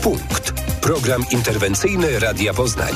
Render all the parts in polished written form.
Punkt. Program interwencyjny Radia Poznań.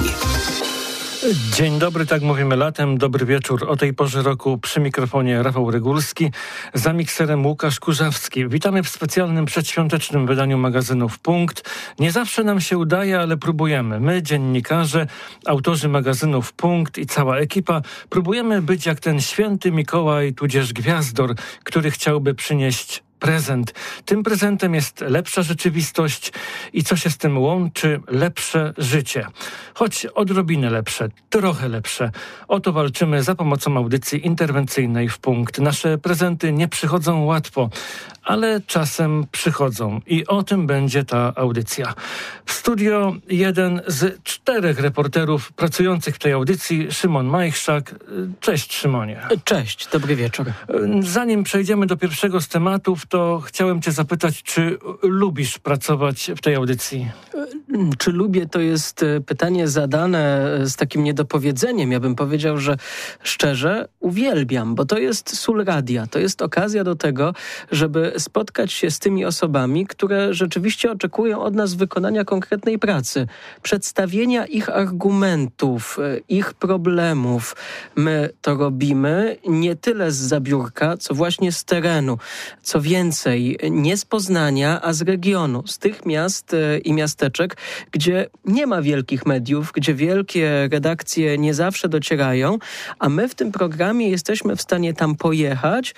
Dzień dobry, tak mówimy latem. Dobry wieczór. O tej porze roku przy mikrofonie Rafał Regulski, za mikserem Łukasz Kurzawski. Witamy w specjalnym przedświątecznym wydaniu magazynu Punkt. Nie zawsze nam się udaje, ale próbujemy. My, dziennikarze, autorzy magazynu Punkt i cała ekipa próbujemy być jak ten święty Mikołaj tudzież Gwiazdor, który chciałby przynieść prezent. Tym prezentem jest lepsza rzeczywistość i co się z tym łączy? Lepsze życie. Choć odrobinę lepsze, trochę lepsze. O to walczymy za pomocą audycji interwencyjnej w Punkt. Nasze prezenty nie przychodzą łatwo, ale czasem przychodzą i o tym będzie ta audycja. W studio jeden z 4 reporterów pracujących w tej audycji, Szymon Majchrzak. Cześć, Szymonie. Cześć, dobry wieczór. Zanim przejdziemy do pierwszego z tematów, to chciałem cię zapytać, czy lubisz pracować w tej audycji? Czy lubię, to jest pytanie zadane z takim niedopowiedzeniem. Ja bym powiedział, że szczerze uwielbiam, bo to jest sól radia. To jest okazja do tego, żeby spotkać się z tymi osobami, które rzeczywiście oczekują od nas wykonania konkretnej pracy, przedstawienia ich argumentów, ich problemów. My to robimy nie tyle z biurka, co właśnie z terenu. Co więcej, nie z Poznania, a z regionu, z tych miast i miasteczek, gdzie nie ma wielkich mediów, gdzie wielkie redakcje nie zawsze docierają, a my w tym programie jesteśmy w stanie tam pojechać,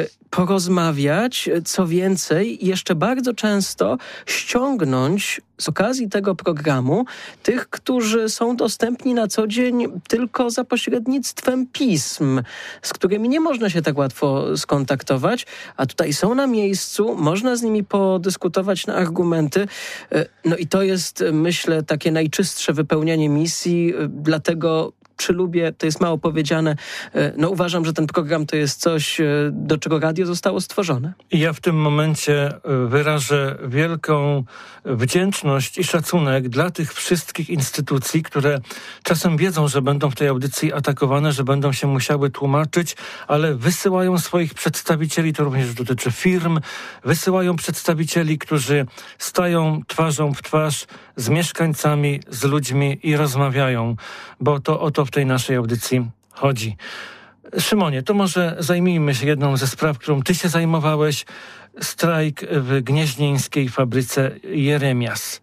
porozmawiać, co więcej, jeszcze bardzo często ściągnąć z okazji tego programu tych, którzy są dostępni na co dzień tylko za pośrednictwem pism, z którymi nie można się tak łatwo skontaktować, a tutaj są na miejscu, można z nimi podyskutować na argumenty. No i to jest, myślę, takie najczystsze wypełnianie misji, dlatego czy lubię, to jest mało powiedziane. No uważam, że ten program to jest coś, do czego radio zostało stworzone. I ja w tym momencie wyrażę wielką wdzięczność i szacunek dla tych wszystkich instytucji, które czasem wiedzą, że będą w tej audycji atakowane, że będą się musiały tłumaczyć, ale wysyłają swoich przedstawicieli, to również dotyczy firm, wysyłają przedstawicieli, którzy stają twarzą w twarz z mieszkańcami, z ludźmi i rozmawiają, bo to o to w tej naszej audycji chodzi. Szymonie, to może zajmijmy się jedną ze spraw, którą ty się zajmowałeś. Strajk w gnieźnieńskiej fabryce Jeremias.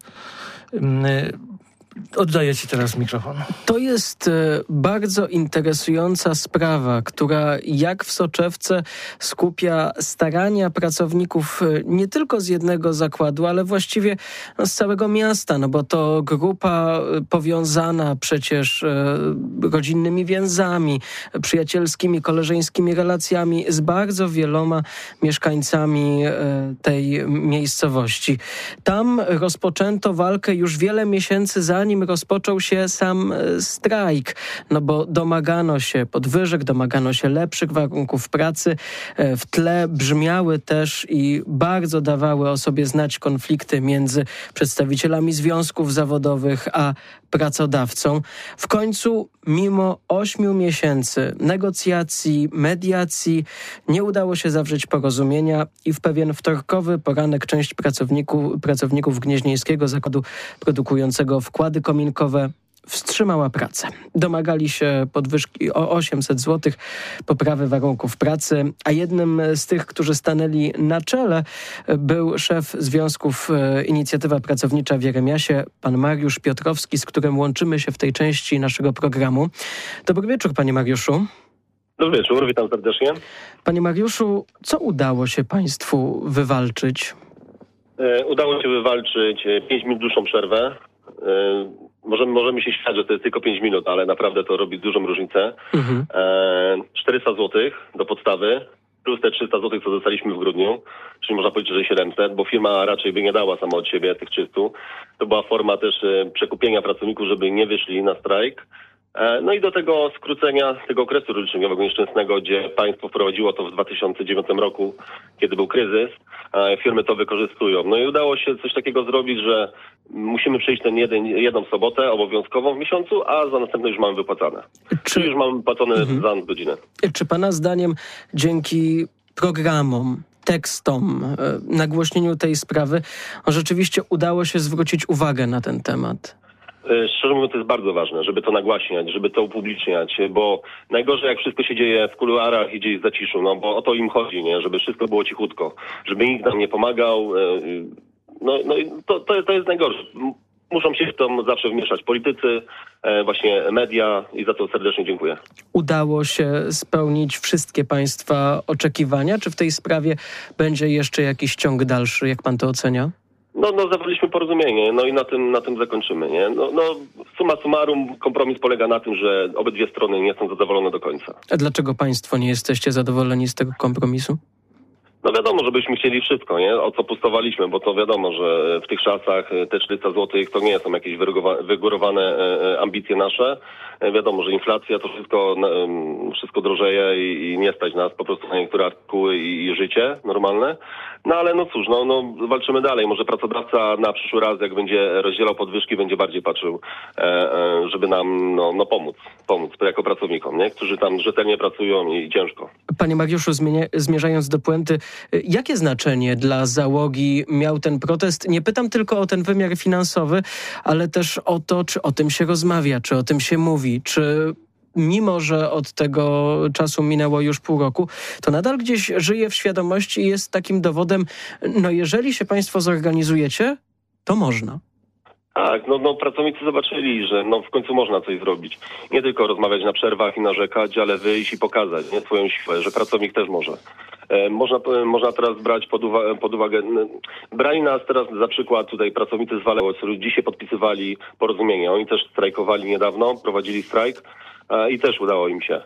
Oddaję ci teraz mikrofon. To jest bardzo interesująca sprawa, która jak w soczewce skupia starania pracowników nie tylko z jednego zakładu, ale właściwie z całego miasta, no bo to grupa powiązana przecież rodzinnymi więzami, przyjacielskimi, koleżeńskimi relacjami z bardzo wieloma mieszkańcami tej miejscowości. Tam rozpoczęto walkę już wiele miesięcy zanim rozpoczął się sam strajk, no bo domagano się podwyżek, domagano się lepszych warunków pracy. W tle brzmiały też i bardzo dawały o sobie znać konflikty między przedstawicielami związków zawodowych a pracodawcą. W końcu, mimo 8 miesięcy negocjacji, mediacji, nie udało się zawrzeć porozumienia i w pewien wtorkowy poranek część pracowników Gnieźnieńskiego zakładu produkującego wkłady kominkowe wstrzymała pracę. Domagali się podwyżki o 800 zł, poprawy warunków pracy, a jednym z tych, którzy stanęli na czele, był szef Związków Inicjatywa Pracownicza w Jeremiasie, pan Mariusz Piotrowski, z którym łączymy się w tej części naszego programu. Dobry wieczór, panie Mariuszu. Dobry wieczór, witam serdecznie. Panie Mariuszu, co udało się państwu wywalczyć? Udało się wywalczyć 5 minut dłuższą przerwę. Możemy się śmiać, że to jest tylko 5 minut, ale naprawdę to robi dużą różnicę. 400 zł do podstawy, plus te 300 zł, co dostaliśmy w grudniu, czyli można powiedzieć, że 700, bo firma raczej by nie dała sama od siebie tych 300. To była forma też przekupienia pracowników, żeby nie wyszli na strajk. No i do tego skrócenia tego okresu rozliczeniowego nieszczęsnego, gdzie państwo wprowadziło to w 2009 roku, kiedy był kryzys, firmy to wykorzystują. No i udało się coś takiego zrobić, że musimy przejść jedną sobotę obowiązkową w miesiącu, a za następne już mamy wypłacane. Czyli już mamy wypłacone za godzinę. Czy pana zdaniem dzięki programom, tekstom, nagłośnieniu tej sprawy, rzeczywiście udało się zwrócić uwagę na ten temat? Szczerze mówiąc, to jest bardzo ważne, żeby to nagłaśniać, żeby to upubliczniać, bo najgorzej jak wszystko się dzieje w kuluarach i gdzieś w zaciszu, no bo o to im chodzi, nie? Żeby wszystko było cichutko, żeby nikt nam nie pomagał, to jest najgorsze. Muszą się w to zawsze wmieszać politycy, właśnie media i za to serdecznie dziękuję. Udało się spełnić wszystkie państwa oczekiwania? Czy w tej sprawie będzie jeszcze jakiś ciąg dalszy? Jak pan to ocenia? Zawarliśmy porozumienie, no i na tym zakończymy, nie? Summa summarum, kompromis polega na tym, że obydwie strony nie są zadowolone do końca. A dlaczego państwo nie jesteście zadowoleni z tego kompromisu? No wiadomo, że byśmy chcieli wszystko, nie? O co pustowaliśmy, bo to wiadomo, że w tych czasach te 400 zł to nie są jakieś wygórowane ambicje nasze. Wiadomo, że inflacja to wszystko drożeje i nie stać nas po prostu na niektóre artykuły i życie normalne. No ale cóż, walczymy dalej. Może pracodawca na przyszły raz, jak będzie rozdzielał podwyżki, będzie bardziej patrzył, żeby nam pomóc jako pracownikom, nie? Którzy tam rzetelnie pracują i ciężko. Panie Mariuszu, zmierzając do puenty, jakie znaczenie dla załogi miał ten protest? Nie pytam tylko o ten wymiar finansowy, ale też o to, czy o tym się rozmawia, czy o tym się mówi, czy mimo że od tego czasu minęło już pół roku, to nadal gdzieś żyje w świadomości i jest takim dowodem, jeżeli się państwo zorganizujecie, to można. Tak, pracownicy zobaczyli, że w końcu można coś zrobić. Nie tylko rozmawiać na przerwach i narzekać, ale wyjść i pokazać swoją siłę, że pracownik też może. Można teraz brać pod uwagę, brali nas teraz za przykład tutaj pracownicy z Waleło, którzy dzisiaj podpisywali porozumienie. Oni też strajkowali niedawno, prowadzili strajk i też udało im się.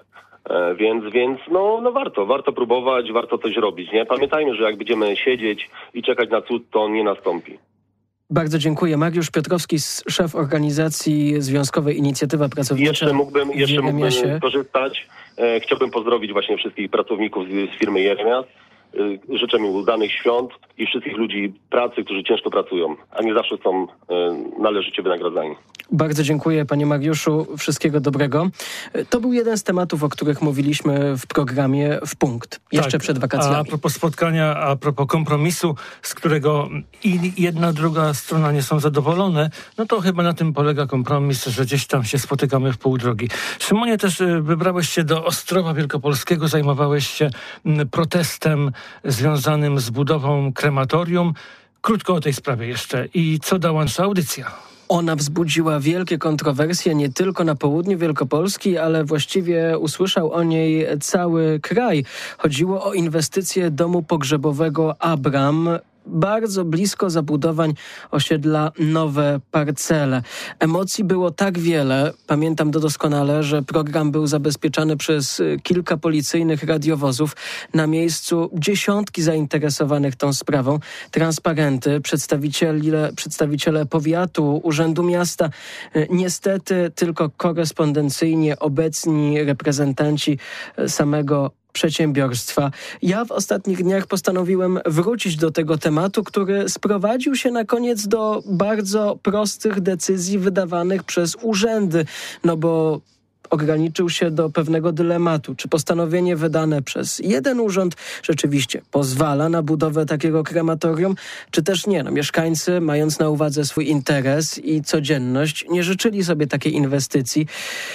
Więc warto próbować, warto coś robić, nie? Pamiętajmy, że jak będziemy siedzieć i czekać na cud, to on nie nastąpi. Bardzo dziękuję. Mariusz Piotrowski, szef organizacji związkowej Inicjatywa Pracownicza. Jeszcze mógłbym skorzystać. Chciałbym pozdrowić właśnie wszystkich pracowników z firmy Jeremias. Życzę im udanych świąt i wszystkich ludzi pracy, którzy ciężko pracują, a nie zawsze są należycie wynagradzani. Bardzo dziękuję, panie Mariuszu. Wszystkiego dobrego. To był jeden z tematów, o których mówiliśmy w programie W Punkt. Jeszcze przed wakacjami. A propos spotkania, a propos kompromisu, z którego i jedna, druga strona nie są zadowolone, to chyba na tym polega kompromis, że gdzieś tam się spotykamy w pół drogi. Szymonie, też wybrałeś się do Ostrowa Wielkopolskiego, zajmowałeś się protestem związanym z budową krematorium. Krótko o tej sprawie jeszcze. I co dała nasza audycja? Ona wzbudziła wielkie kontrowersje nie tylko na południu Wielkopolski, ale właściwie usłyszał o niej cały kraj. Chodziło o inwestycję domu pogrzebowego Abram, bardzo blisko zabudowań osiedla Nowe Parcele. Emocji było tak wiele, pamiętam doskonale, że program był zabezpieczany przez kilka policyjnych radiowozów. Na miejscu dziesiątki zainteresowanych tą sprawą, transparenty, przedstawiciele powiatu, urzędu miasta. Niestety tylko korespondencyjnie obecni reprezentanci samego przedsiębiorstwa. Ja w ostatnich dniach postanowiłem wrócić do tego tematu, który sprowadził się na koniec do bardzo prostych decyzji wydawanych przez urzędy, bo ograniczył się do pewnego dylematu. Czy postanowienie wydane przez jeden urząd rzeczywiście pozwala na budowę takiego krematorium, czy też nie? Mieszkańcy, mając na uwadze swój interes i codzienność, nie życzyli sobie takiej inwestycji.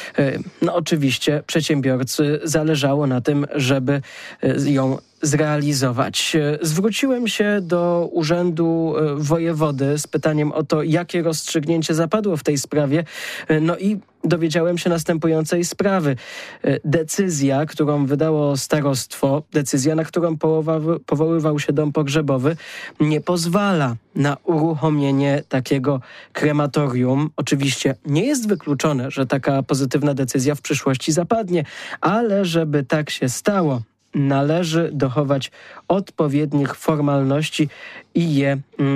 Oczywiście przedsiębiorcy zależało na tym, żeby ją zrealizować. Zwróciłem się do Urzędu Wojewody z pytaniem o to, jakie rozstrzygnięcie zapadło w tej sprawie. I dowiedziałem się następującej sprawy. Decyzja, którą wydało starostwo, decyzja, na którą powoływał się dom pogrzebowy, nie pozwala na uruchomienie takiego krematorium. Oczywiście nie jest wykluczone, że taka pozytywna decyzja w przyszłości zapadnie, ale żeby tak się stało, należy dochować odpowiednich formalności i je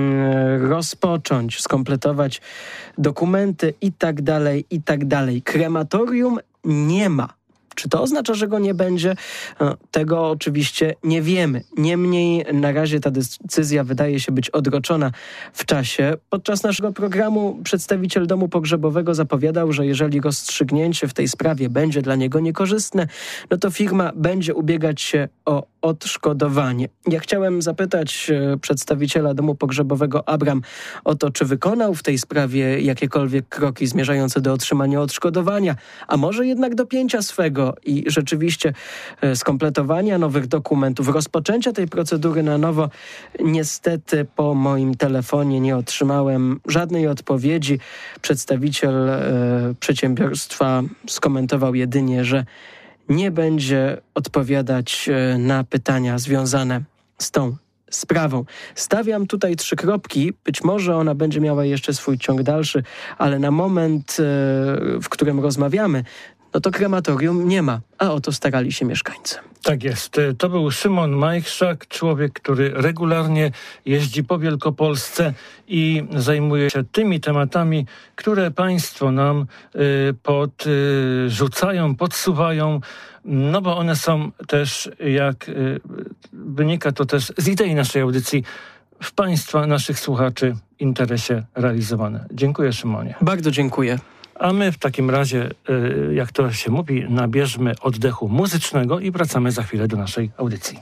rozpocząć, skompletować dokumenty i tak dalej, i tak dalej. Krematorium nie ma. Czy to oznacza, że go nie będzie? Tego oczywiście nie wiemy. Niemniej na razie ta decyzja wydaje się być odroczona w czasie. Podczas naszego programu przedstawiciel domu pogrzebowego zapowiadał, że jeżeli rozstrzygnięcie w tej sprawie będzie dla niego niekorzystne, no to firma będzie ubiegać się o odszkodowanie. Ja chciałem zapytać przedstawiciela domu pogrzebowego Abram o to, czy wykonał w tej sprawie jakiekolwiek kroki zmierzające do otrzymania odszkodowania, a może jednak dopięcia swego i rzeczywiście skompletowania nowych dokumentów, rozpoczęcia tej procedury na nowo. Niestety po moim telefonie nie otrzymałem żadnej odpowiedzi. Przedstawiciel przedsiębiorstwa skomentował jedynie, że nie będzie odpowiadać na pytania związane z tą sprawą. Stawiam tutaj 3 kropki. Być może ona będzie miała jeszcze swój ciąg dalszy, ale na moment, w którym rozmawiamy, no to krematorium nie ma, a o to starali się mieszkańcy. Tak jest. To był Szymon Majchrzak, człowiek, który regularnie jeździ po Wielkopolsce i zajmuje się tymi tematami, które państwo nam podrzucają, podsuwają, no bo one są też, jak wynika to też z idei naszej audycji, w państwa, naszych słuchaczy interesie realizowane. Dziękuję, Szymonie. Bardzo dziękuję. A my w takim razie, jak to się mówi, nabierzmy oddechu muzycznego i wracamy za chwilę do naszej audycji.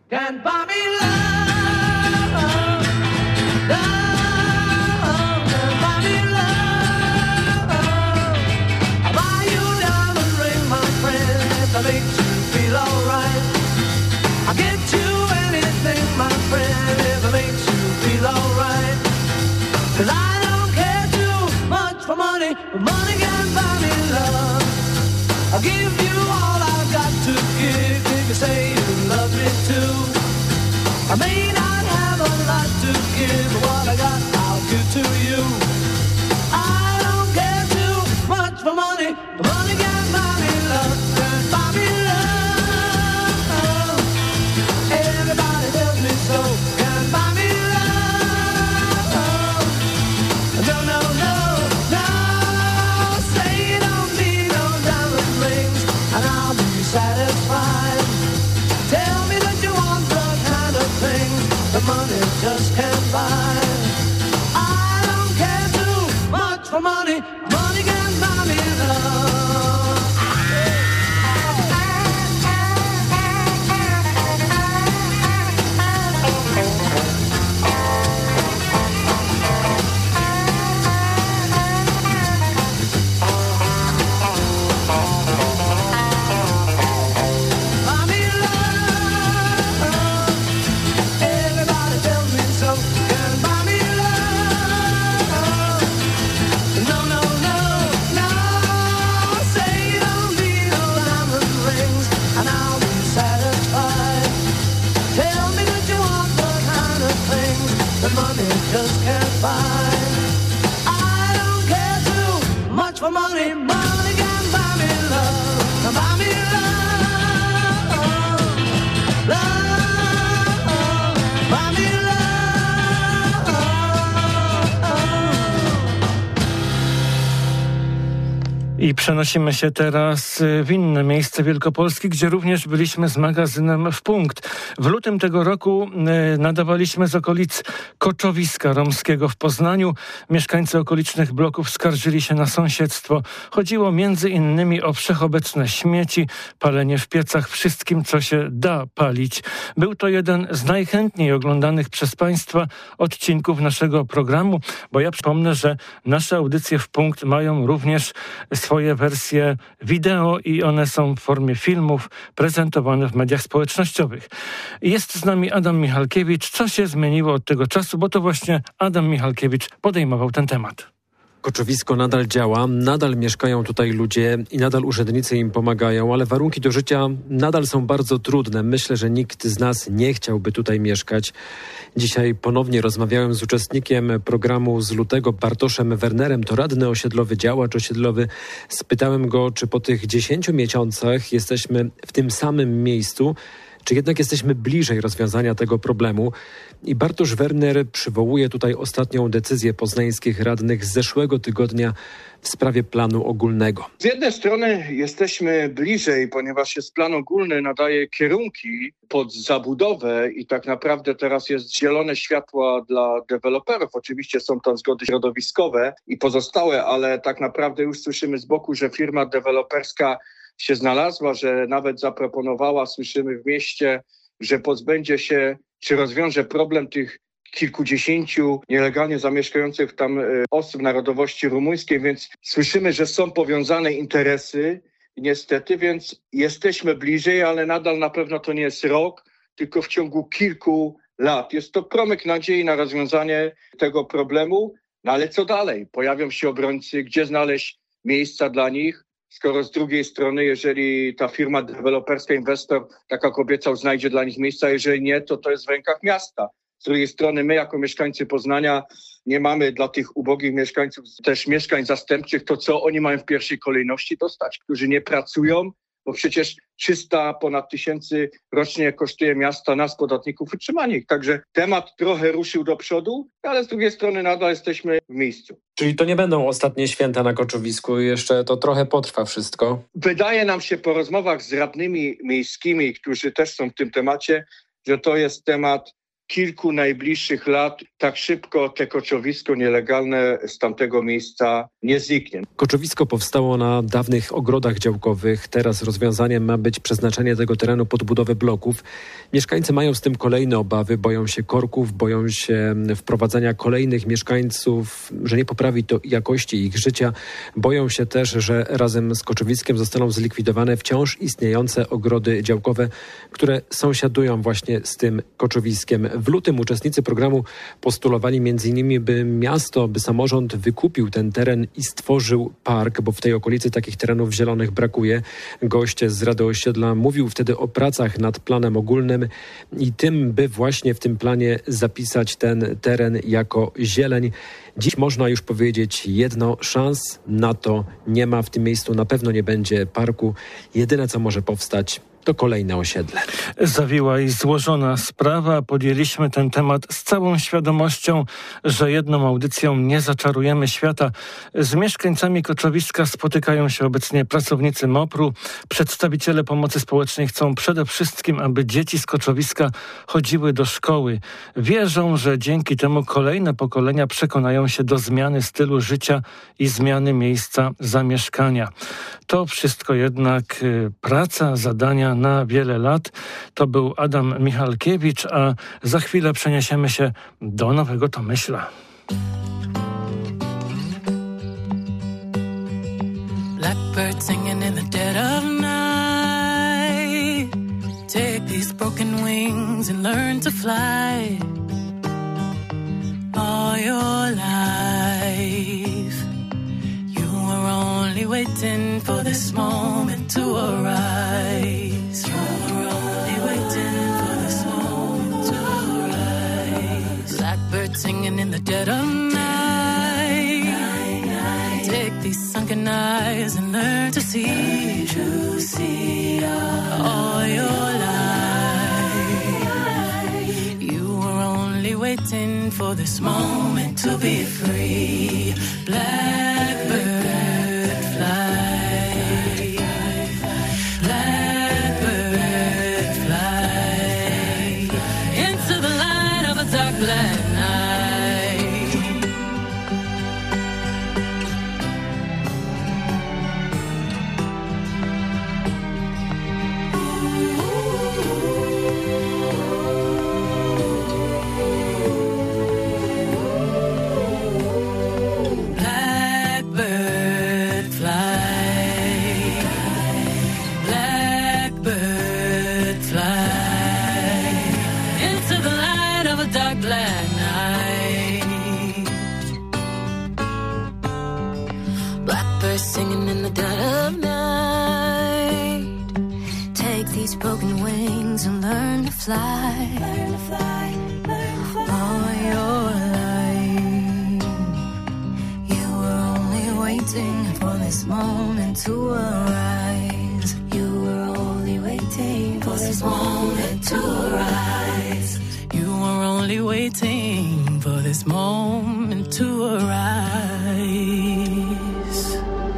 Money can buy me love. I'll give you all I've got to give if you say you love me too. I may not have a lot to give, but what I got I'll give to you. I don't care too much for money. Money can buy me love. Can buy me love. Everybody tells me so. Can buy me love. No, no, no. Satisfied. Tell me that you want the kind of thing the money just can't buy. I don't care too much for money. Money can buy me love. Just can't buy. I don't care too much for money. Money can buy me love. Buy me love. Love. Buy me love. I przenosimy się teraz w inne miejsce Wielkopolski, gdzie również byliśmy z magazynem W Punkt. W lutym tego roku nadawaliśmy z okolic koczowiska romskiego w Poznaniu. Mieszkańcy okolicznych bloków skarżyli się na sąsiedztwo. Chodziło między innymi o wszechobecne śmieci, palenie w piecach, wszystkim, co się da palić. Był to jeden z najchętniej oglądanych przez państwa odcinków naszego programu, bo ja przypomnę, że nasze audycje W Punkt mają również swoje wersje wideo i one są w formie filmów prezentowane w mediach społecznościowych. Jest z nami Adam Michalkiewicz. Co się zmieniło od tego czasu? Bo to właśnie Adam Michalkiewicz podejmował ten temat. Koczowisko nadal działa, nadal mieszkają tutaj ludzie i nadal urzędnicy im pomagają, ale warunki do życia nadal są bardzo trudne. Myślę, że nikt z nas nie chciałby tutaj mieszkać. Dzisiaj ponownie rozmawiałem z uczestnikiem programu z lutego, Bartoszem Wernerem, to radny osiedlowy, działacz osiedlowy. Spytałem go, czy po tych 10 miesiącach jesteśmy w tym samym miejscu, Czy jednak jesteśmy bliżej rozwiązania tego problemu? I Bartosz Werner przywołuje tutaj ostatnią decyzję poznańskich radnych z zeszłego tygodnia w sprawie planu ogólnego. Z jednej strony jesteśmy bliżej, ponieważ jest plan ogólny, nadaje kierunki pod zabudowę i tak naprawdę teraz jest zielone światło dla deweloperów. Oczywiście są tam zgody środowiskowe i pozostałe, ale tak naprawdę już słyszymy z boku, że firma deweloperska się znalazła, że nawet zaproponowała, słyszymy w mieście, że pozbędzie się, czy rozwiąże problem tych kilkudziesięciu nielegalnie zamieszkających tam osób narodowości rumuńskiej, więc słyszymy, że są powiązane interesy niestety, więc jesteśmy bliżej, ale nadal na pewno to nie jest rok, tylko w ciągu kilku lat. Jest to promyk nadziei na rozwiązanie tego problemu, no ale co dalej? Pojawią się obrońcy, gdzie znaleźć miejsca dla nich, skoro z drugiej strony, jeżeli ta firma deweloperska, inwestor, tak jak obiecał, znajdzie dla nich miejsca, jeżeli nie, to jest w rękach miasta. Z drugiej strony my jako mieszkańcy Poznania nie mamy dla tych ubogich mieszkańców też mieszkań zastępczych, to co oni mają w pierwszej kolejności dostać, którzy nie pracują, bo przecież 300 ponad tysięcy rocznie kosztuje miasta, nas podatników utrzymanie ich. Także temat trochę ruszył do przodu, ale z drugiej strony nadal jesteśmy w miejscu. Czyli to nie będą ostatnie święta na Koczowisku, jeszcze to trochę potrwa wszystko? Wydaje nam się po rozmowach z radnymi miejskimi, którzy też są w tym temacie, że to jest temat kilku najbliższych lat. Tak szybko te koczowisko nielegalne z tamtego miejsca nie zniknie. Koczowisko powstało na dawnych ogrodach działkowych. Teraz rozwiązaniem ma być przeznaczenie tego terenu pod budowę bloków. Mieszkańcy mają z tym kolejne obawy, boją się korków, boją się wprowadzania kolejnych mieszkańców, że nie poprawi to jakości ich życia. Boją się też, że razem z koczowiskiem zostaną zlikwidowane wciąż istniejące ogrody działkowe, które sąsiadują właśnie z tym koczowiskiem. W lutym uczestnicy programu postulowali m.in., by miasto, by samorząd wykupił ten teren i stworzył park, bo w tej okolicy takich terenów zielonych brakuje. Gość z Rady Osiedla mówił wtedy o pracach nad planem ogólnym i tym, by właśnie w tym planie zapisać ten teren jako zieleń. Dziś można już powiedzieć jedno, szans na to nie ma. W tym miejscu na pewno nie będzie parku. Jedyne, co może powstać, to kolejne osiedle. Zawiła i złożona sprawa. Podjęliśmy ten temat z całą świadomością, że jedną audycją nie zaczarujemy świata. Z mieszkańcami Koczowiska spotykają się obecnie pracownicy MOPR-u. Przedstawiciele pomocy społecznej chcą przede wszystkim, aby dzieci z Koczowiska chodziły do szkoły. Wierzą, że dzięki temu kolejne pokolenia przekonają się do zmiany stylu życia i zmiany miejsca zamieszkania. To wszystko jednak praca, zadania na wiele lat. To był Adam Michalkiewicz, a za chwilę przeniesiemy się do Nowego Tomyśla. Blackbird singing in the dead of night. Take these broken wings and learn to fly. All your life you were only waiting for this moment to arise. You were only waiting for this moment to arise. Blackbird singing in the dead of night. Take these sunken eyes and learn to see. All your life you were only waiting for this moment to be free. Blackbird fly, blackbird fly into the light of a dark black night. Singing in the dead of night. Take these broken wings and learn to fly. Learn to fly, learn to fly. All your life you were only waiting for this moment to arise. You were only waiting for this moment to arise.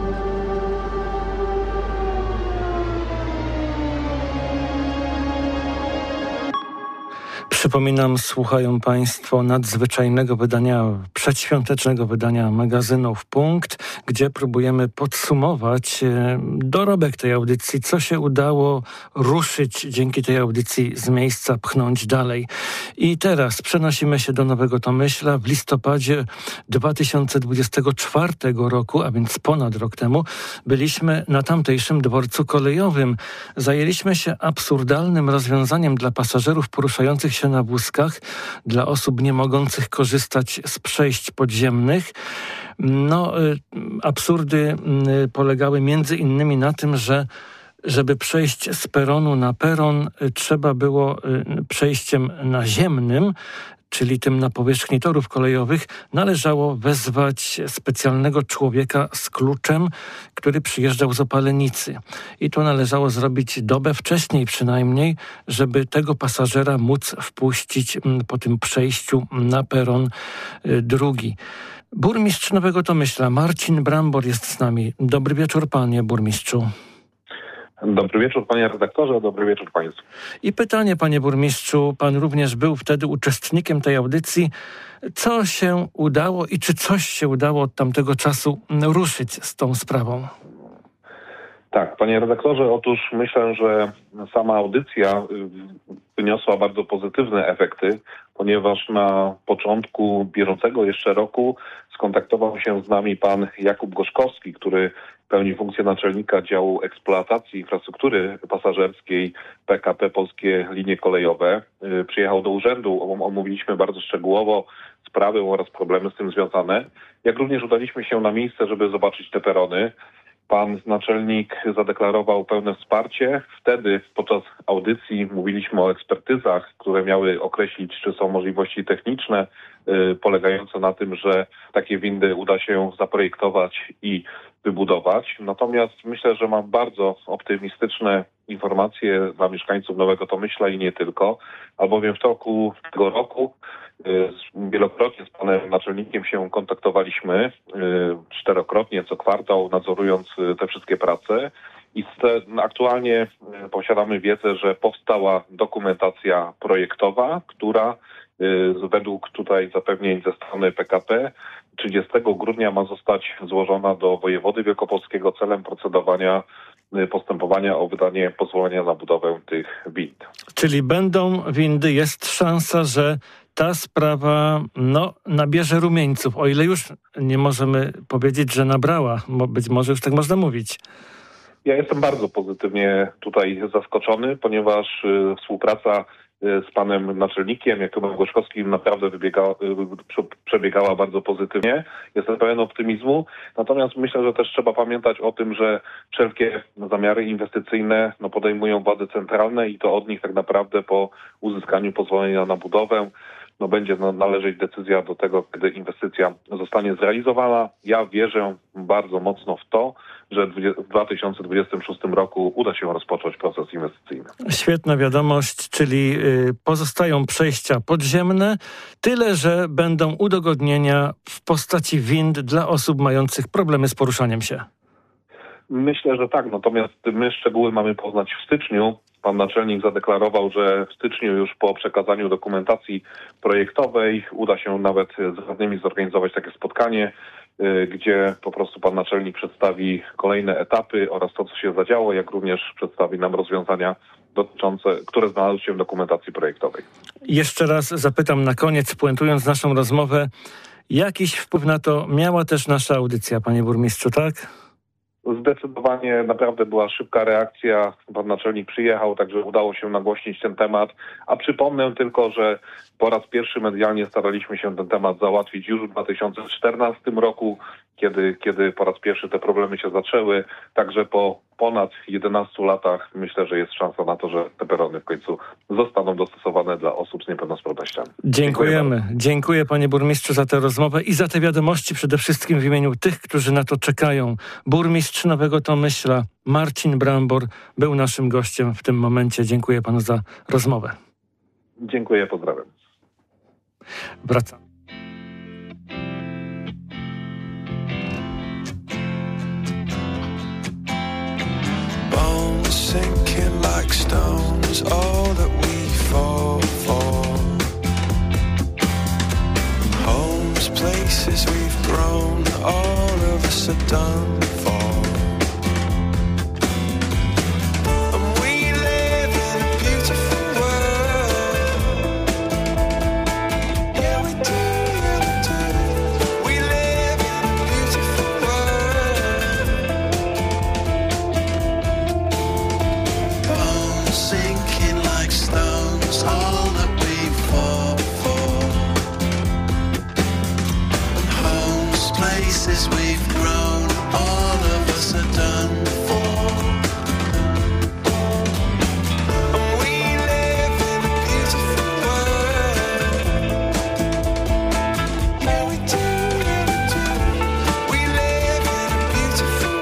Przypominam, słuchają Państwo nadzwyczajnego wydania, przedświątecznego wydania magazynu W Punkt, gdzie próbujemy podsumować dorobek tej audycji, co się udało ruszyć dzięki tej audycji z miejsca, pchnąć dalej. I teraz przenosimy się do Nowego Tomyśla. W listopadzie 2024 roku, a więc ponad rok temu, byliśmy na tamtejszym dworcu kolejowym. Zajęliśmy się absurdalnym rozwiązaniem dla pasażerów poruszających się na wózkach, dla osób nie mogących korzystać z przejść podziemnych. Absurdy polegały między innymi na tym, że żeby przejść z peronu na peron, trzeba było przejściem naziemnym, czyli tym na powierzchni torów kolejowych, należało wezwać specjalnego człowieka z kluczem, który przyjeżdżał z Opalenicy. I to należało zrobić dobę wcześniej przynajmniej, żeby tego pasażera móc wpuścić po tym przejściu na peron drugi. Burmistrz Nowego Tomyśla, Marcin Brambor jest z nami. Dobry wieczór, panie burmistrzu. Dobry wieczór, panie redaktorze, dobry wieczór państwu. I pytanie, panie burmistrzu, pan również był wtedy uczestnikiem tej audycji. Co się udało i czy coś się udało od tamtego czasu ruszyć z tą sprawą? Tak, panie redaktorze, otóż myślę, że sama audycja wyniosła bardzo pozytywne efekty, ponieważ na początku bieżącego jeszcze roku skontaktował się z nami pan Jakub Gorzkowski, który pełni funkcję naczelnika działu eksploatacji infrastruktury pasażerskiej PKP Polskie Linie Kolejowe. Przyjechał do urzędu, omówiliśmy bardzo szczegółowo sprawy oraz problemy z tym związane. Jak również udaliśmy się na miejsce, żeby zobaczyć te perony. Pan naczelnik zadeklarował pełne wsparcie. Wtedy podczas audycji mówiliśmy o ekspertyzach, które miały określić, czy są możliwości techniczne polegające na tym, że takie windy uda się zaprojektować i wybudować. Natomiast myślę, że mam bardzo optymistyczne informacje dla mieszkańców Nowego Tomyśla i nie tylko, albowiem w toku tego roku wielokrotnie z panem naczelnikiem się kontaktowaliśmy, 4-krotnie co kwartał, nadzorując te wszystkie prace. I aktualnie posiadamy wiedzę, że powstała dokumentacja projektowa, która według tutaj zapewnień ze strony PKP 30 grudnia ma zostać złożona do wojewody wielkopolskiego celem postępowania o wydanie pozwolenia na budowę tych wind. Czyli będą windy, jest szansa, że ta sprawa nabierze rumieńców, o ile już nie możemy powiedzieć, że nabrała, bo być może już tak można mówić. Ja jestem bardzo pozytywnie tutaj zaskoczony, ponieważ współpraca z panem naczelnikiem Jakubem Gorzkowskim naprawdę przebiegała bardzo pozytywnie. Jestem pełen optymizmu. Natomiast myślę, że też trzeba pamiętać o tym, że wszelkie zamiary inwestycyjne podejmują władze centralne i to od nich tak naprawdę po uzyskaniu pozwolenia na budowę będzie należeć decyzja do tego, kiedy inwestycja zostanie zrealizowana. Ja wierzę bardzo mocno w to, że w 2026 roku uda się rozpocząć proces inwestycyjny. Świetna wiadomość, czyli pozostają przejścia podziemne, tyle że będą udogodnienia w postaci wind dla osób mających problemy z poruszaniem się. Myślę, że tak, natomiast my szczegóły mamy poznać w styczniu. Pan naczelnik zadeklarował, że w styczniu już po przekazaniu dokumentacji projektowej uda się nawet z radnymi zorganizować takie spotkanie, gdzie po prostu pan naczelnik przedstawi kolejne etapy oraz to, co się zadziało, jak również przedstawi nam rozwiązania dotyczące, które znalazły się w dokumentacji projektowej. Jeszcze raz zapytam na koniec, puentując naszą rozmowę, jakiś wpływ na to miała też nasza audycja, panie burmistrzu, tak? Zdecydowanie naprawdę była szybka reakcja. Pan naczelnik przyjechał, także udało się nagłośnić ten temat. A przypomnę tylko, że po raz pierwszy medialnie staraliśmy się ten temat załatwić już w 2014 roku, kiedy po raz pierwszy te problemy się zaczęły. Także po ponad 11 latach myślę, że jest szansa na to, że te perony w końcu zostaną dostosowane dla osób z niepełnosprawnościami. Dziękujemy. Dziękuję panie burmistrzu za tę rozmowę i za te wiadomości przede wszystkim w imieniu tych, którzy na to czekają. Burmistrz Nowego Tomyśla, Marcin Brambor, był naszym gościem w tym momencie. Dziękuję panu za rozmowę. Dziękuję, pozdrawiam. Wracam. sinking like stones, all that we fall for. Homes, places we've grown, all of us are done for. We've grown, all of us are done for. And we live in a beautiful world. Yeah, we do, yeah, we do. We live in a beautiful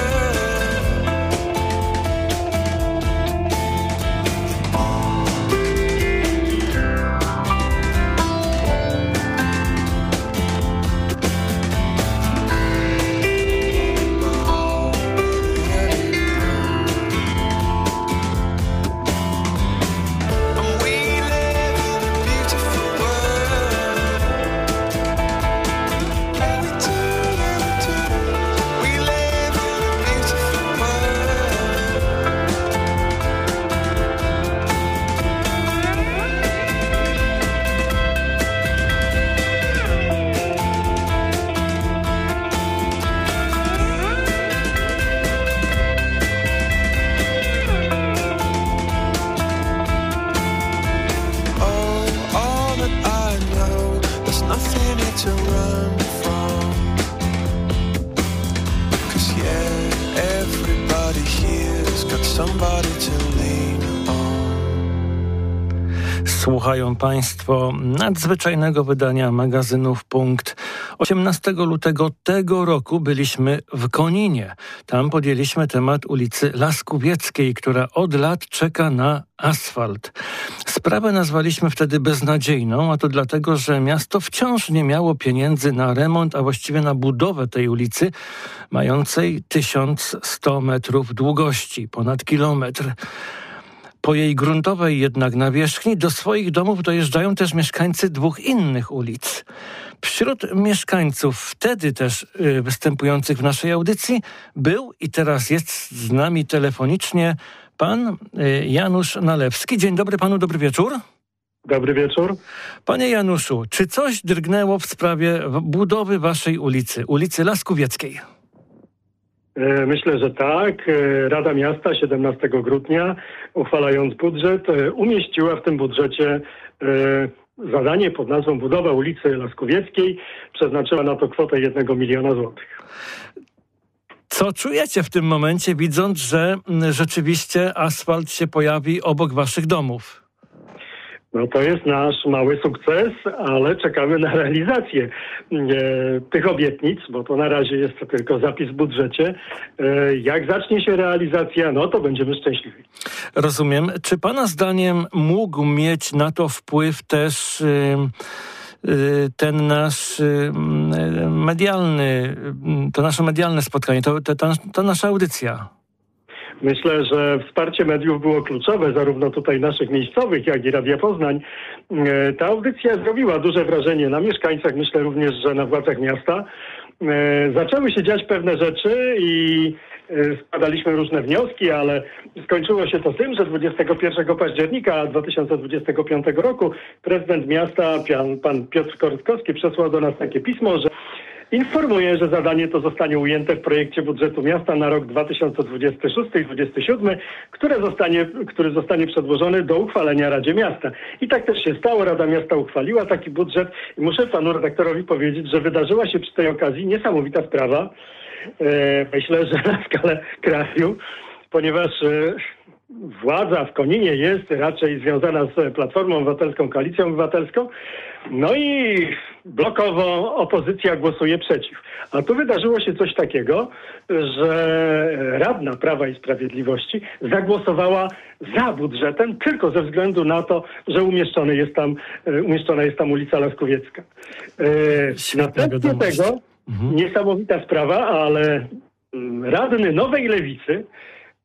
Słuchają Państwo nadzwyczajnego wydania magazynu Punkt. 18 lutego tego roku byliśmy w Koninie. Tam podjęliśmy temat ulicy Laskuwieckiej, która od lat czeka na asfalt. Sprawę nazwaliśmy wtedy beznadziejną, a to dlatego, że miasto wciąż nie miało pieniędzy na remont, a właściwie na budowę tej ulicy, mającej 1100 metrów długości, ponad kilometr. Po jej gruntowej jednak nawierzchni do swoich domów dojeżdżają też mieszkańcy dwóch innych ulic. Wśród mieszkańców wtedy też występujących w naszej audycji był i teraz jest z nami telefonicznie pan Janusz Nalewski. Dzień dobry panu, dobry wieczór. Dobry wieczór. Panie Januszu, czy coś drgnęło w sprawie budowy waszej ulicy Laskuwieckiej? Myślę, że tak. Rada Miasta 17 grudnia, uchwalając budżet, umieściła w tym budżecie zadanie pod nazwą budowa ulicy Laskuwieckiej. Przeznaczyła na to kwotę 1 miliona złotych. Co czujecie w tym momencie, widząc, że rzeczywiście asfalt się pojawi obok waszych domów? No to jest nasz mały sukces, ale czekamy na realizację tych obietnic, bo to na razie jest to tylko zapis w budżecie. Jak zacznie się realizacja, no to będziemy szczęśliwi. Rozumiem. Czy pana zdaniem mógł mieć na to wpływ też ten nasz medialny, to nasze medialne spotkanie, ta nasza audycja? Myślę, że wsparcie mediów było kluczowe, zarówno tutaj naszych miejscowych, jak i Radia Poznań. Ta audycja zrobiła duże wrażenie na mieszkańcach, myślę również, że na władzach miasta. Zaczęły się dziać pewne rzeczy i składaliśmy różne wnioski, ale skończyło się to tym, że 21 października 2025 roku prezydent miasta, pan Piotr Korytkowski, przesłał do nas takie pismo, że informuję, że zadanie to zostanie ujęte w projekcie budżetu miasta na rok 2026 i 2027, który zostanie przedłożony do uchwalenia Radzie Miasta. I tak też się stało. Rada Miasta uchwaliła taki budżet i muszę panu redaktorowi powiedzieć, że wydarzyła się przy tej okazji niesamowita sprawa. Myślę, że na skalę kraju, ponieważ władza w Koninie jest raczej związana z Platformą Obywatelską, Koalicją Obywatelską, no i blokowo opozycja głosuje przeciw. A tu wydarzyło się coś takiego, że radna Prawa i Sprawiedliwości zagłosowała za budżetem tylko ze względu na to, że umieszczona jest tam ulica Laskuwiecka. Następnie tego niesamowita sprawa, ale radny Nowej Lewicy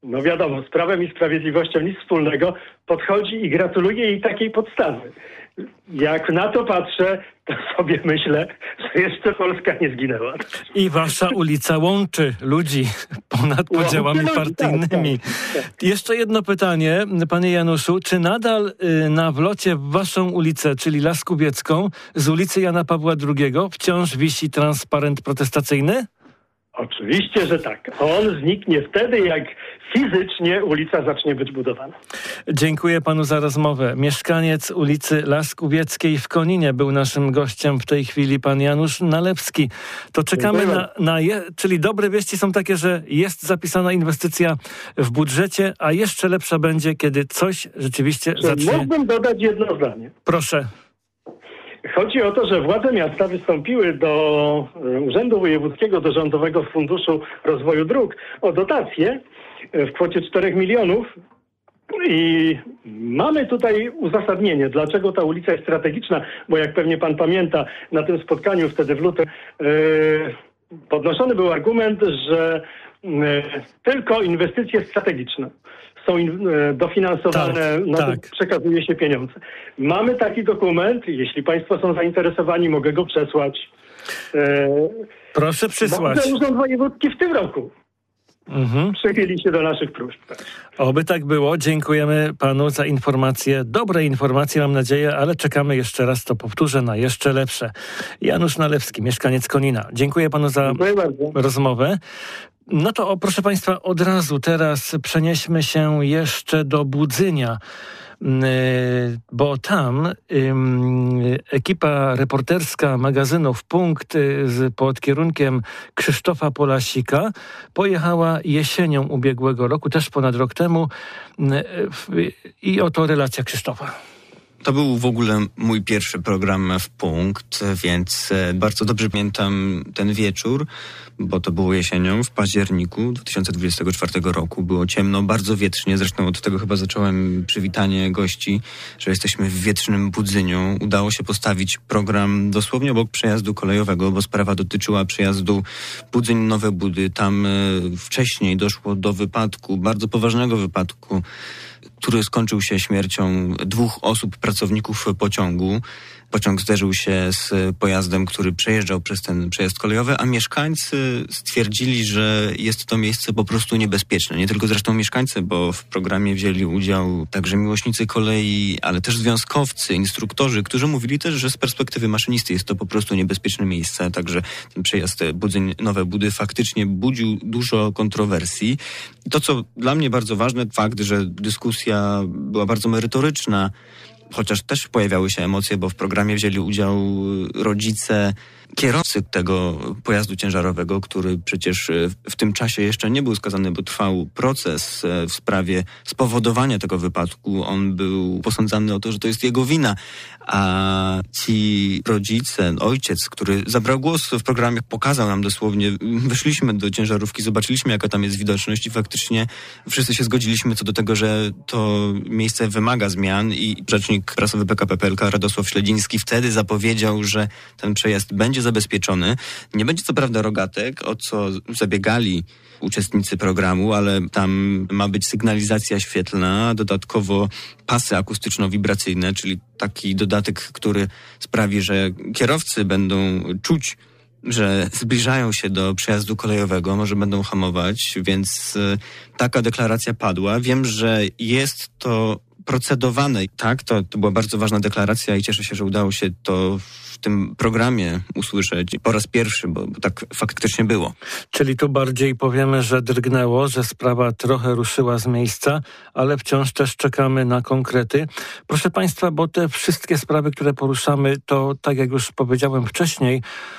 no wiadomo, z Prawem i Sprawiedliwością nic wspólnego, podchodzi i gratuluje jej takiej podstawy. Jak na to patrzę, to sobie myślę, że jeszcze Polska nie zginęła. I wasza ulica łączy ludzi ponad podziałami partyjnymi. Tak. Jeszcze jedno pytanie, panie Januszu. Czy nadal na wlocie w waszą ulicę, czyli Las Kubiecką, z ulicy Jana Pawła II wciąż wisi transparent protestacyjny? Oczywiście, że tak. On zniknie wtedy, jak fizycznie ulica zacznie być budowana. Dziękuję panu za rozmowę. Mieszkaniec ulicy Las Kubieckiej w Koninie był naszym gościem w tej chwili, pan Janusz Nalewski. To czekamy czyli dobre wieści są takie, że jest zapisana inwestycja w budżecie, a jeszcze lepsza będzie, kiedy coś rzeczywiście zacznie... Mógłbym dodać jedno zdanie. Proszę. Chodzi o to, że władze miasta wystąpiły do Urzędu Wojewódzkiego, do Rządowego Funduszu Rozwoju Dróg o dotację w kwocie 4 milionów i mamy tutaj uzasadnienie, dlaczego ta ulica jest strategiczna, bo jak pewnie pan pamięta, na tym spotkaniu wtedy w lutym podnoszony był argument, że tylko inwestycje strategiczne są dofinansowane, przekazuje się pieniądze. Mamy taki dokument, jeśli państwo są zainteresowani, mogę go przesłać. Proszę przysłać. Urząd Wojewódzki w tym roku przychyli się do naszych próśb. Oby tak było. Dziękujemy panu za informacje. Dobre informacje, mam nadzieję, ale czekamy jeszcze raz, to powtórzę, na jeszcze lepsze. Janusz Nalewski, mieszkaniec Konina. Dziękuję panu za rozmowę. No to proszę państwa, od razu teraz przenieśmy się jeszcze do Budzynia, bo tam ekipa reporterska magazynów Punkt pod kierunkiem Krzysztofa Polasika pojechała jesienią ubiegłego roku, też ponad rok temu, i oto relacja Krzysztofa. To był w ogóle mój pierwszy program w Punkt, więc bardzo dobrze pamiętam ten wieczór, bo to było jesienią, w październiku 2024 roku. Było ciemno, bardzo wietrznie, zresztą od tego chyba zacząłem przywitanie gości, że jesteśmy w wietrznym Budzyniu. Udało się postawić program dosłownie obok przejazdu kolejowego, bo sprawa dotyczyła przejazdu Budzyń-Nowe Budy. Tam wcześniej doszło do wypadku, bardzo poważnego wypadku, który skończył się śmiercią 2 osób, pracowników pociągu. Pociąg zderzył się z pojazdem, który przejeżdżał przez ten przejazd kolejowy, a mieszkańcy stwierdzili, że jest to miejsce po prostu niebezpieczne. Nie tylko zresztą mieszkańcy, bo w programie wzięli udział także miłośnicy kolei, ale też związkowcy, instruktorzy, którzy mówili też, że z perspektywy maszynisty jest to po prostu niebezpieczne miejsce. Także ten przejazd Budzyń-Nowe Budy faktycznie budził dużo kontrowersji. I to, co dla mnie bardzo ważne, fakt, że dyskusja była bardzo merytoryczna, chociaż też pojawiały się emocje, bo w programie wzięli udział rodzice kierowcy tego pojazdu ciężarowego, który przecież w tym czasie jeszcze nie był skazany, bo trwał proces w sprawie spowodowania tego wypadku. On był posądzany o to, że to jest jego wina, a ci rodzice, ojciec, który zabrał głos w programie, pokazał nam dosłownie, wyszliśmy do ciężarówki, zobaczyliśmy, jaka tam jest widoczność i faktycznie wszyscy się zgodziliśmy co do tego, że to miejsce wymaga zmian i rzecznik prasowy PKP PLK Radosław Śledziński wtedy zapowiedział, że ten przejazd będzie zabezpieczony. Nie będzie co prawda rogatek, o co zabiegali uczestnicy programu, ale tam ma być sygnalizacja świetlna, dodatkowo pasy akustyczno-wibracyjne, czyli taki dodatek, który sprawi, że kierowcy będą czuć, że zbliżają się do przejazdu kolejowego, może będą hamować, więc taka deklaracja padła. Wiem, że jest to procedowane. Tak, to była bardzo ważna deklaracja i cieszę się, że udało się to w tym programie usłyszeć po raz pierwszy, bo tak faktycznie było. Czyli tu bardziej powiemy, że drgnęło, że sprawa trochę ruszyła z miejsca, ale wciąż też czekamy na konkrety. Proszę państwa, bo te wszystkie sprawy, które poruszamy, to tak jak już powiedziałem wcześniej,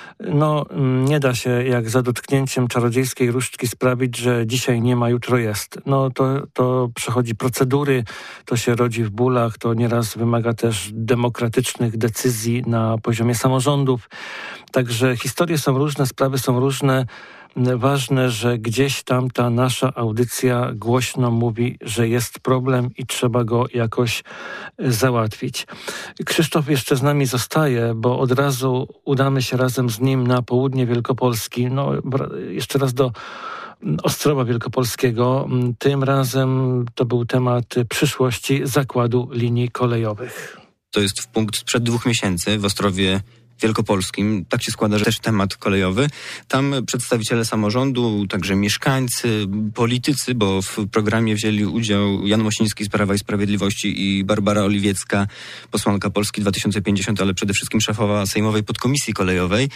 nie da się jak za dotknięciem czarodziejskiej różdżki sprawić, że dzisiaj nie ma, jutro jest. To przechodzi procedury, to się rodzi w bólach, to nieraz wymaga też demokratycznych decyzji na poziomie samorządów. Także historie są różne, sprawy są różne. Ważne, że gdzieś tam ta nasza audycja głośno mówi, że jest problem i trzeba go jakoś załatwić. Krzysztof jeszcze z nami zostaje, bo od razu udamy się razem z nim na południe Wielkopolski. Jeszcze raz do Ostrowa Wielkopolskiego. Tym razem to był temat przyszłości zakładu linii kolejowych. To jest punkt sprzed 2 miesięcy w Ostrowie Wielkopolskim. Tak się składa, że też temat kolejowy. Tam przedstawiciele samorządu, także mieszkańcy, politycy, bo w programie wzięli udział Jan Mosiński z Prawa i Sprawiedliwości i Barbara Oliwiecka, posłanka Polski 2050, ale przede wszystkim szefowa Sejmowej Podkomisji Kolejowej.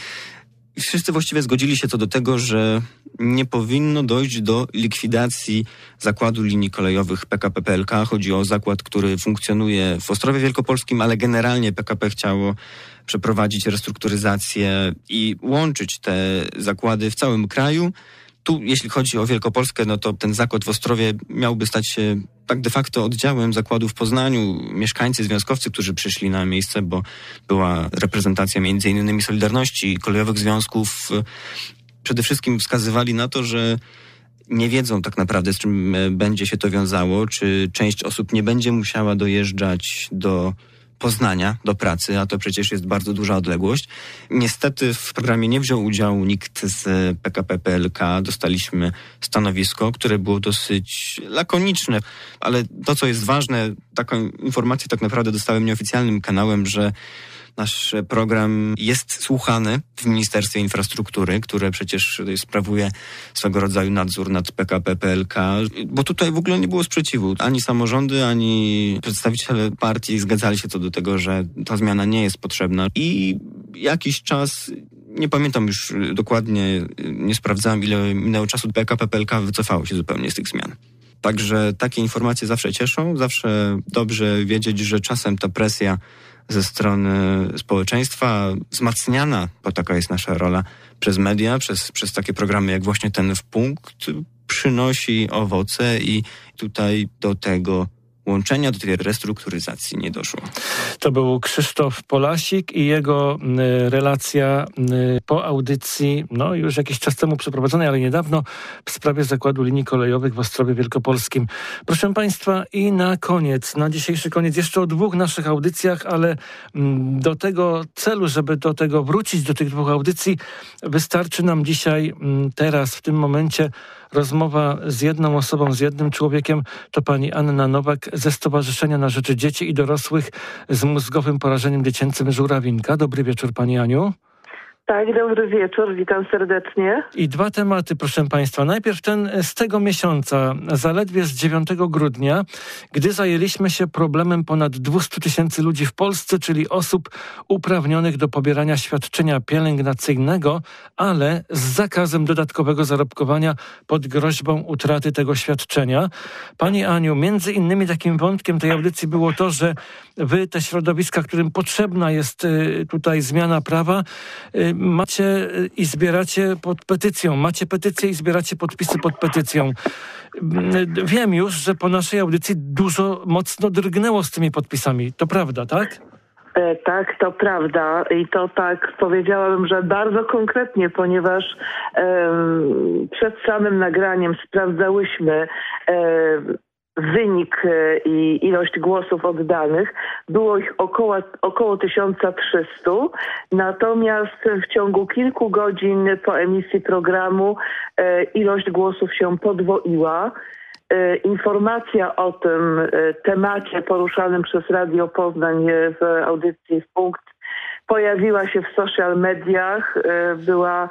I wszyscy właściwie zgodzili się co do tego, że nie powinno dojść do likwidacji zakładu linii kolejowych PKP PLK. Chodzi o zakład, który funkcjonuje w Ostrowie Wielkopolskim, ale generalnie PKP chciało przeprowadzić restrukturyzację i łączyć te zakłady w całym kraju. Tu, jeśli chodzi o Wielkopolskę, no to ten zakład w Ostrowie miałby stać się tak de facto oddziałem zakładu w Poznaniu. Mieszkańcy, związkowcy, którzy przyszli na miejsce, bo była reprezentacja między innymi Solidarności, kolejowych związków, przede wszystkim wskazywali na to, że nie wiedzą tak naprawdę, z czym będzie się to wiązało, czy część osób nie będzie musiała dojeżdżać do Poznania, do pracy, a to przecież jest bardzo duża odległość. Niestety w programie nie wziął udziału nikt z PKP PLK. Dostaliśmy stanowisko, które było dosyć lakoniczne, ale to, co jest ważne, taką informację tak naprawdę dostałem nieoficjalnym kanałem, że nasz program jest słuchany w Ministerstwie Infrastruktury, które przecież sprawuje swego rodzaju nadzór nad PKP PLK, bo tutaj w ogóle nie było sprzeciwu. Ani samorządy, ani przedstawiciele partii zgadzali się co do tego, że ta zmiana nie jest potrzebna. I jakiś czas, nie pamiętam już dokładnie, nie sprawdzałem, ile minęło czasu, PKP PLK wycofało się zupełnie z tych zmian. Także takie informacje zawsze cieszą, zawsze dobrze wiedzieć, że czasem ta presja ze strony społeczeństwa wzmacniana, bo taka jest nasza rola, przez media, przez takie programy jak właśnie ten W Punkt, przynosi owoce i tutaj do tego łączenia, do tej restrukturyzacji nie doszło. To był Krzysztof Polasik i jego relacja po audycji, no już jakiś czas temu przeprowadzonej, ale niedawno, w sprawie zakładu linii kolejowych w Ostrowie Wielkopolskim. Proszę Państwa, i na koniec, na dzisiejszy koniec, jeszcze o 2 naszych audycjach, ale do tego celu, żeby do tego wrócić, do tych 2 audycji, wystarczy nam dzisiaj, teraz, w tym momencie, rozmowa z jedną osobą, z jednym człowiekiem. To pani Anna Nowak ze Stowarzyszenia na Rzecz Dzieci i Dorosłych z mózgowym porażeniem dziecięcym Żurawinka. Dobry wieczór, pani Aniu. Tak, dobry wieczór, witam serdecznie. I 2 tematy, proszę Państwa. Najpierw ten z tego miesiąca, zaledwie z 9 grudnia, gdy zajęliśmy się problemem ponad 200 000 ludzi w Polsce, czyli osób uprawnionych do pobierania świadczenia pielęgnacyjnego, ale z zakazem dodatkowego zarobkowania pod groźbą utraty tego świadczenia. Pani Aniu, między innymi takim wątkiem tej audycji było to, że wy, te środowiska, którym potrzebna jest tutaj zmiana prawa, macie i zbieracie pod petycją. Macie petycję i zbieracie podpisy pod petycją. Wiem już, że po naszej audycji dużo mocno drgnęło z tymi podpisami. To prawda, tak? Tak, to prawda i to tak powiedziałabym, że bardzo konkretnie, ponieważ przed samym nagraniem sprawdzałyśmy wynik i ilość głosów oddanych. Było ich około 1300, natomiast w ciągu kilku godzin po emisji programu ilość głosów się podwoiła. Informacja o tym temacie poruszanym przez Radio Poznań w audycji W Punkt pojawiła się w social mediach, była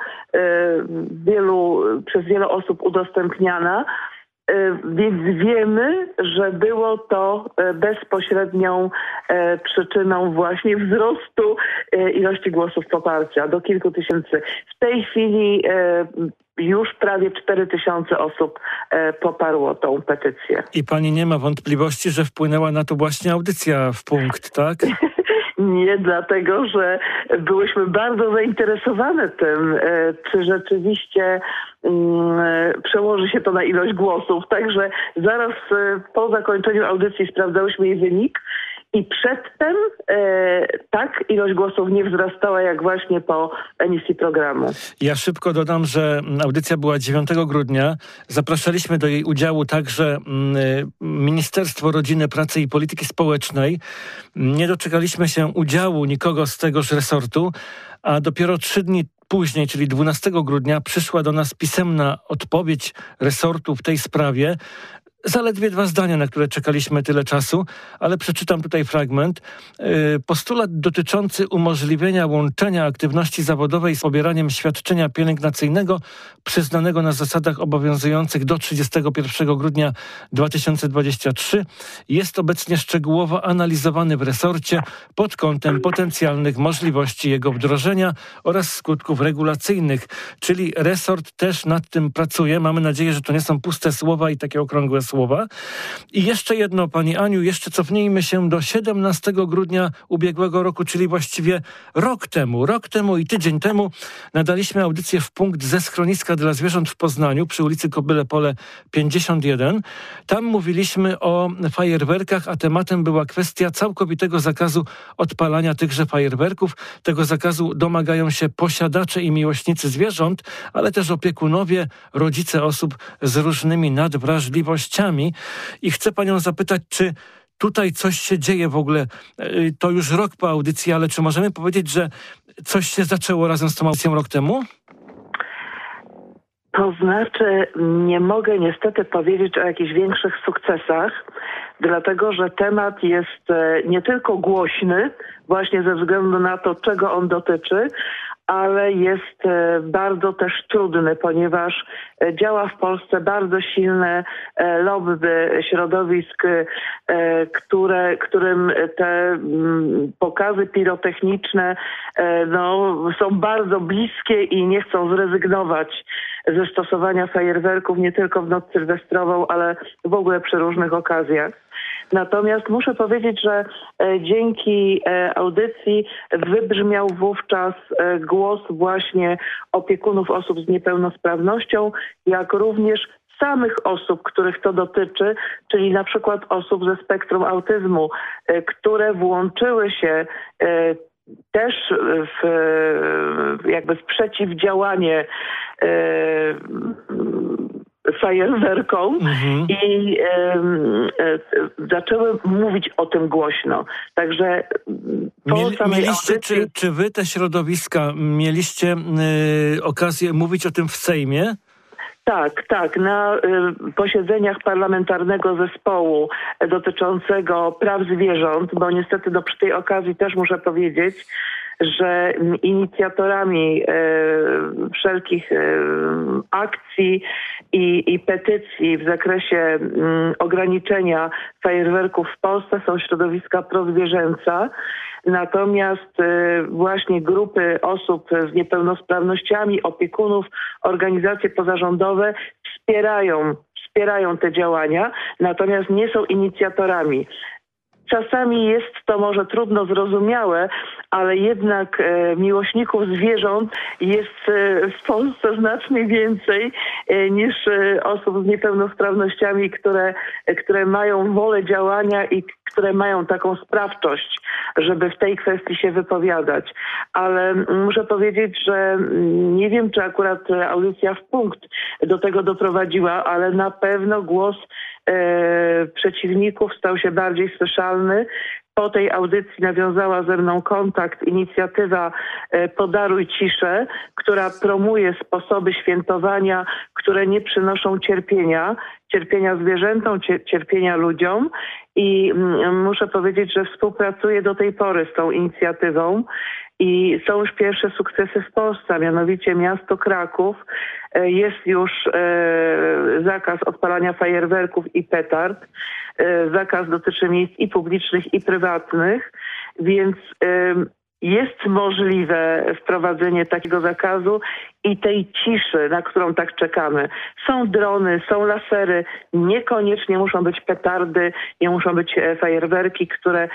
przez wiele osób udostępniana. Więc wiemy, że było to bezpośrednią przyczyną właśnie wzrostu ilości głosów poparcia do kilku tysięcy. W tej chwili już prawie 4000 osób poparło tą petycję. I pani nie ma wątpliwości, że wpłynęła na to właśnie audycja W Punkt, tak? Nie, dlatego że byłyśmy bardzo zainteresowane tym, czy rzeczywiście przełoży się to na ilość głosów. Także zaraz po zakończeniu audycji sprawdzałyśmy jej wynik i przedtem tak ilość głosów nie wzrastała jak właśnie po emisji programu. Ja szybko dodam, że audycja była 9 grudnia. Zapraszaliśmy do jej udziału także Ministerstwo Rodziny, Pracy i Polityki Społecznej. Nie doczekaliśmy się udziału nikogo z tegoż resortu, a dopiero 3 dni później, czyli 12 grudnia, przyszła do nas pisemna odpowiedź resortu w tej sprawie. Zaledwie 2 zdania, na które czekaliśmy tyle czasu, ale przeczytam tutaj fragment. Postulat dotyczący umożliwienia łączenia aktywności zawodowej z pobieraniem świadczenia pielęgnacyjnego przyznanego na zasadach obowiązujących do 31 grudnia 2023 jest obecnie szczegółowo analizowany w resorcie pod kątem potencjalnych możliwości jego wdrożenia oraz skutków regulacyjnych. Czyli resort też nad tym pracuje. Mamy nadzieję, że to nie są puste słowa i takie okrągłe słowa. I jeszcze jedno, pani Aniu, jeszcze cofnijmy się do 17 grudnia ubiegłego roku, czyli właściwie rok temu i tydzień temu nadaliśmy audycję w punkt ze schroniska dla zwierząt w Poznaniu przy ulicy Kobyle Pole 51. Tam mówiliśmy o fajerwerkach, a tematem była kwestia całkowitego zakazu odpalania tychże fajerwerków. Tego zakazu domagają się posiadacze i miłośnicy zwierząt, ale też opiekunowie, rodzice osób z różnymi nadwrażliwościami. I chcę panią zapytać, czy tutaj coś się dzieje w ogóle? To już rok po audycji, ale czy możemy powiedzieć, że coś się zaczęło razem z tą audycją rok temu? To znaczy, nie mogę niestety powiedzieć o jakichś większych sukcesach, dlatego że temat jest nie tylko głośny, właśnie ze względu na to, czego on dotyczy, ale jest bardzo też trudny, ponieważ działa w Polsce bardzo silne lobby środowisk, którym te pokazy pirotechniczne są bardzo bliskie i nie chcą zrezygnować ze stosowania fajerwerków nie tylko w noc sylwestrową, ale w ogóle przy różnych okazjach. Natomiast muszę powiedzieć, że dzięki audycji wybrzmiał wówczas głos właśnie opiekunów osób z niepełnosprawnością, jak również samych osób, których to dotyczy, czyli na przykład osób ze spektrum autyzmu, które włączyły się też w przeciwdziałanie fajerwerkom i zaczęły mówić o tym głośno. Także czy wy, te środowiska, mieliście okazję mówić o tym w Sejmie? Tak. Na posiedzeniach parlamentarnego zespołu dotyczącego praw zwierząt, bo niestety przy tej okazji też muszę powiedzieć, że inicjatorami wszelkich akcji i petycji w zakresie ograniczenia fajerwerków w Polsce są środowiska prozwierzęca. Natomiast właśnie grupy osób z niepełnosprawnościami, opiekunów, organizacje pozarządowe wspierają te działania, natomiast nie są inicjatorami. Czasami jest to może trudno zrozumiałe, ale jednak miłośników zwierząt jest w Polsce znacznie więcej niż osób z niepełnosprawnościami, które mają wolę działania i które mają taką sprawczość, żeby w tej kwestii się wypowiadać. Ale muszę powiedzieć, że nie wiem, czy akurat audycja w punkt do tego doprowadziła, ale na pewno głos przeciwników stał się bardziej słyszalny. Po tej audycji nawiązała ze mną kontakt inicjatywa Podaruj Ciszę, która promuje sposoby świętowania, które nie przynoszą cierpienia zwierzętom, cierpienia ludziom. I muszę powiedzieć, że współpracuję do tej pory z tą inicjatywą i są już pierwsze sukcesy w Polsce, a mianowicie miasto Kraków. Jest już zakaz odpalania fajerwerków i petard. Zakaz dotyczy miejsc i publicznych, i prywatnych, więc jest możliwe wprowadzenie takiego zakazu i tej ciszy, na którą tak czekamy. Są drony, są lasery, niekoniecznie muszą być petardy, nie muszą być fajerwerki, których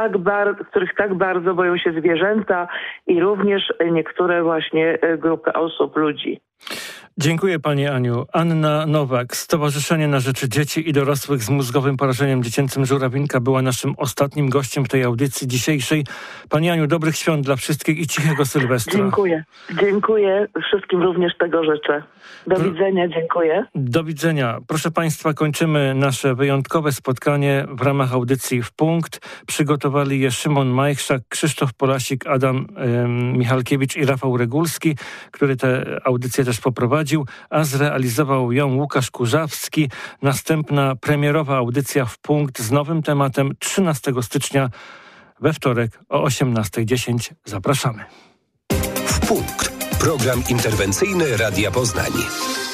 tak bardzo boją się zwierzęta i również niektóre właśnie grupy osób, ludzi. Dziękuję pani Aniu. Anna Nowak, Stowarzyszenie na Rzecz Dzieci i Dorosłych z Mózgowym Porażeniem Dziecięcym Żurawinka była naszym ostatnim gościem w tej audycji dzisiejszej. Pani Aniu, dobrych świąt dla wszystkich i cichego Sylwestra. Dziękuję. Dziękuję. Wszystkim również tego życzę. Do widzenia. Dziękuję. Do widzenia. Proszę państwa, kończymy nasze wyjątkowe spotkanie w ramach audycji W Punkt. Przygotowali je Szymon Majchrzak, Krzysztof Polasik, Adam Michalkiewicz i Rafał Regulski, który tę audycję też poprowadził, a zrealizował ją Łukasz Kurzawski. Następna premierowa audycja W Punkt z nowym tematem 13 stycznia we wtorek o 18:10. Zapraszamy. W Punkt. Program interwencyjny Radia Poznań.